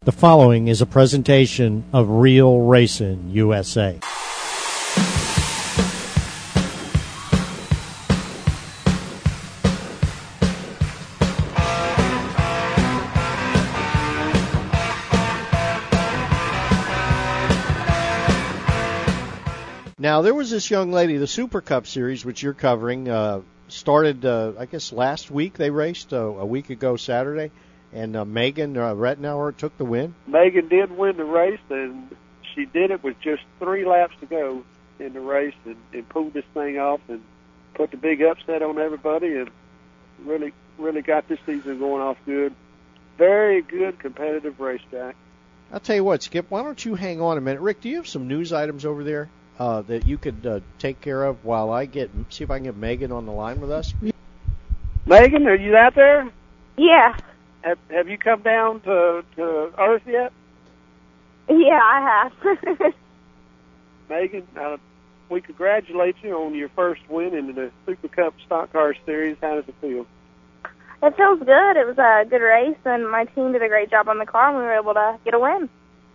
The following is a presentation of Real Racing USA. Now, there was this young lady, the Super Cup Series, which you're covering, started, I guess, last week. They raced a week ago Saturday. And Megan Rettenauer took the win? Megan did win the race, and she did it with just 3 laps to go in the race and pulled this thing off and put the big upset on everybody and really got this season going off good. Very good competitive racetrack. I'll tell you what, Skip, why don't you hang on a minute. Rick, do you have some news items over there that you could take care of while I see if I can get Megan on the line with us? Megan, are you out there? Yeah. Have you come down to Earth yet? Yeah, I have. Megan, we congratulate you on your first win in the Super Cup Stock Car Series. How does it feel? It feels good. It was a good race, and my team did a great job on the car, and we were able to get a win.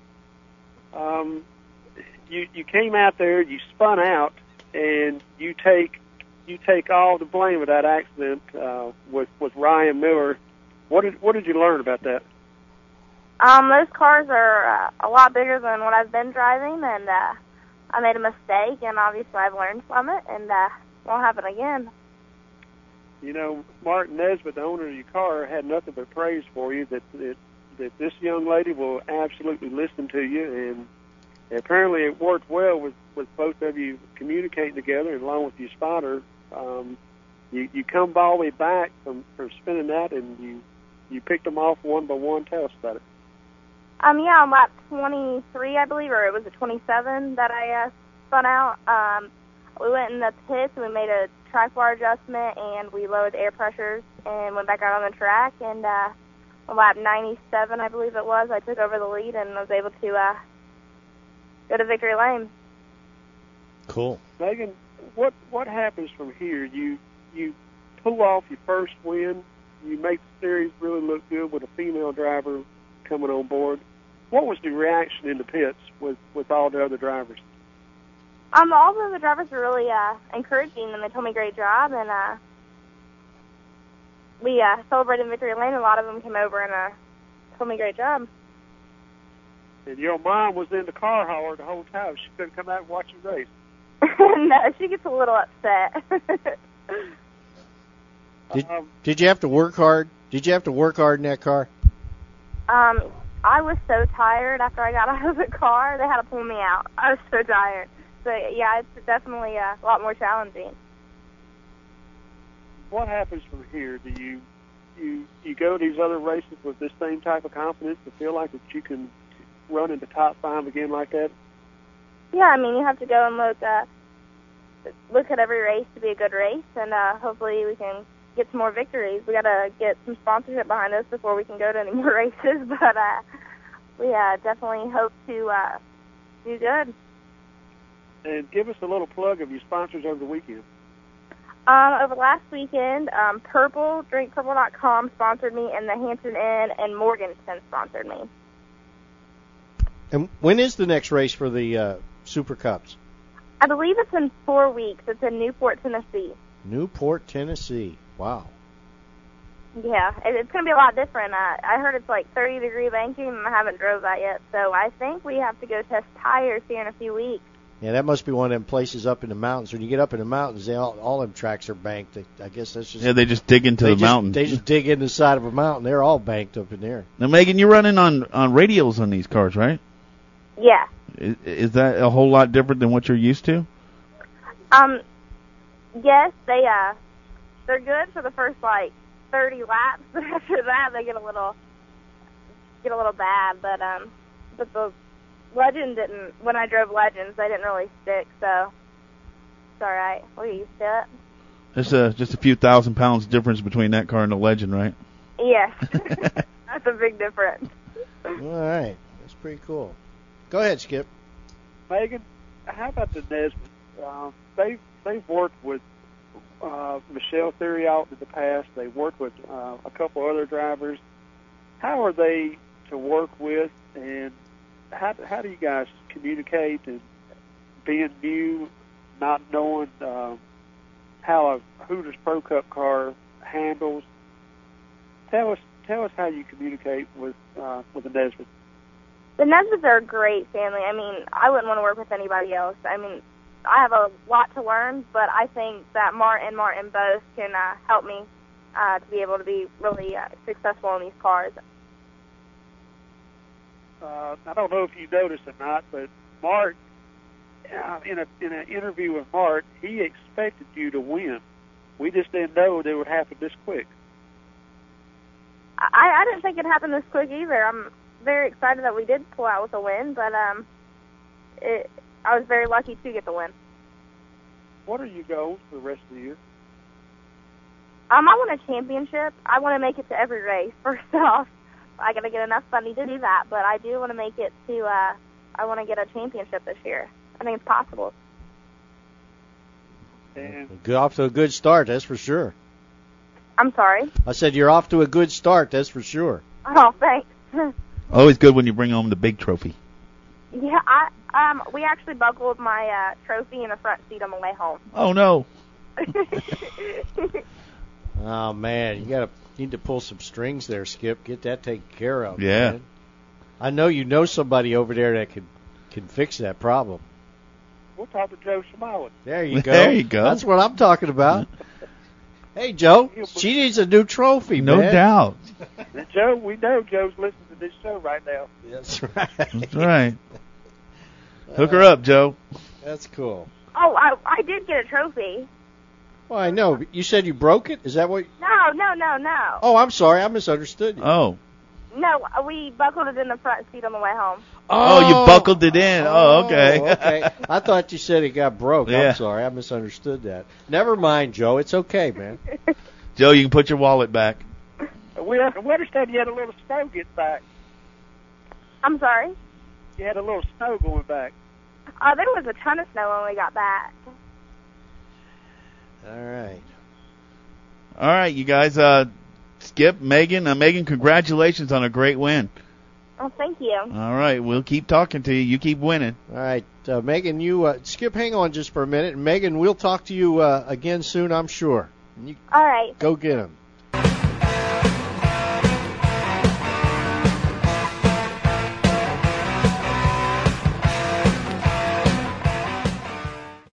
You came out there, you spun out, and you take all the blame of that accident with Ryan Miller. What did you learn about that? Those cars are a lot bigger than what I've been driving, and I made a mistake, and obviously I've learned from it, and won't happen again. You know, Mark Nesbitt, the owner of your car, had nothing but praise for you, that this young lady will absolutely listen to you, and apparently it worked well with both of you communicating together, and along with your spotter. You come all the way back from spinning that, and you picked them off one by one. Tell us about it. Yeah, on lap 23, I believe, or it was at 27 that I spun out. We went in the pits, and we made a track bar adjustment, and we lowered the air pressures and went back out on the track. And on lap 97, I believe it was, I took over the lead and was able to go to victory lane. Cool. Megan, what happens from here? You pull off your first win. You make the series really look good with a female driver coming on board. What was the reaction in the pits with all the other drivers? All the other drivers were really encouraging, and they told me great job, and we celebrated victory lane. A lot of them came over and told me great job. And your mom was in the car hauler the whole time. She couldn't come out and watch you race. No, she gets a little upset. Did you have to work hard? Did you have to work hard in that car? I was so tired after I got out of the car. They had to pull me out. I was so tired. So, yeah, it's definitely a lot more challenging. What happens from here? Do you go to these other races with this same type of confidence to feel like that you can run in the top 5 again like that? Yeah, I mean, you have to go and look at every race to be a good race, and hopefully we can get some more victories. We got to get some sponsorship behind us before we can go to any more races, but we definitely hope to do good. And give us a little plug of your sponsors over the weekend. Over last weekend, Purple, DrinkPurple.com sponsored me, and the Hampton Inn and Morganton sponsored me. And when is the next race for the Super Cups? I believe it's in 4 weeks. It's in Newport, Tennessee. Newport, Tennessee. Wow. Yeah, it's going to be a lot different. I heard it's like 30-degree banking, and I haven't drove that yet. So I think we have to go test tires here in a few weeks. Yeah, that must be one of them places up in the mountains. When you get up in the mountains, all them tracks are banked. I guess that's just... Yeah, they just dig into the mountain. They just dig into the side of a mountain. They're all banked up in there. Now, Megan, you're running on radials on these cars, right? Yeah. Is that a whole lot different than what you're used to? Yes, they're good for the first 30 laps, but after that they get a little bad. But the Legend didn't. When I drove Legends, they didn't really stick, so it's all right. We're used to it. There's just a few thousand pounds difference between that car and the Legend, right? Yeah, that's a big difference. All right, that's pretty cool. Go ahead, Skip. Megan, how about the Nesbitt? They've worked with Michelle Theriault in the past. They worked with a couple other drivers. How are they to work with, and how do you guys communicate, and being new, not knowing how a Hooters Pro Cup car handles? Tell us how you communicate with the Nesbitt. The Nesbitts are a great family. I mean, I wouldn't want to work with anybody else. I mean, I have a lot to learn, but I think that Mart and Martin both can help me to be able to be really successful in these cars. I don't know if you noticed or not, but Mart, in an interview with Mart, he expected you to win. We just didn't know that it would happen this quick. I didn't think it happened this quick either. I'm very excited that we did pull out with a win, but I was very lucky to get the win. What are your goals for the rest of the year? I want a championship. I want to make it to every race. First off, I got to get enough money to do that, but I do want to make it to. I want to get a championship this year. I think it's possible. And You're off to a good start, that's for sure. I'm sorry. I said you're off to a good start, that's for sure. Oh, thanks. Always good when you bring home the big trophy. Yeah, we actually buckled my trophy in the front seat on the way home. Oh, no. Oh man, you need to pull some strings there, Skip. Get that taken care of. Yeah. Man. I know you know somebody over there that can fix that problem. we'll talk to Joe Smiley. There you go. There you go. That's what I'm talking about. Hey, Joe, she needs a new trophy, No man. doubt. And Joe, we know Joe's listening to this show right now. That's right. That's right. Hook her up, Joe. That's cool. Oh, I did get a trophy. Well, I know. You said you broke it? Is that what? No. Oh, I'm sorry. I misunderstood you. Oh. No, we buckled it in the front seat on the way home. Oh, you buckled it in. Oh, okay. Okay. I thought you said it got broke. Yeah. I'm sorry. I misunderstood that. Never mind, Joe. It's okay, man. Joe, you can put your wallet back. We understand you had a little snow getting back. I'm sorry? You had a little snow going back. There was a ton of snow when we got back. All right. All right, you guys. Skip, Megan. Megan, congratulations on a great win. Oh, thank you. All right, we'll keep talking to you. You keep winning. All right. Megan, Skip, hang on just for a minute. And Megan, we'll talk to you again soon, I'm sure. You All right. go get him.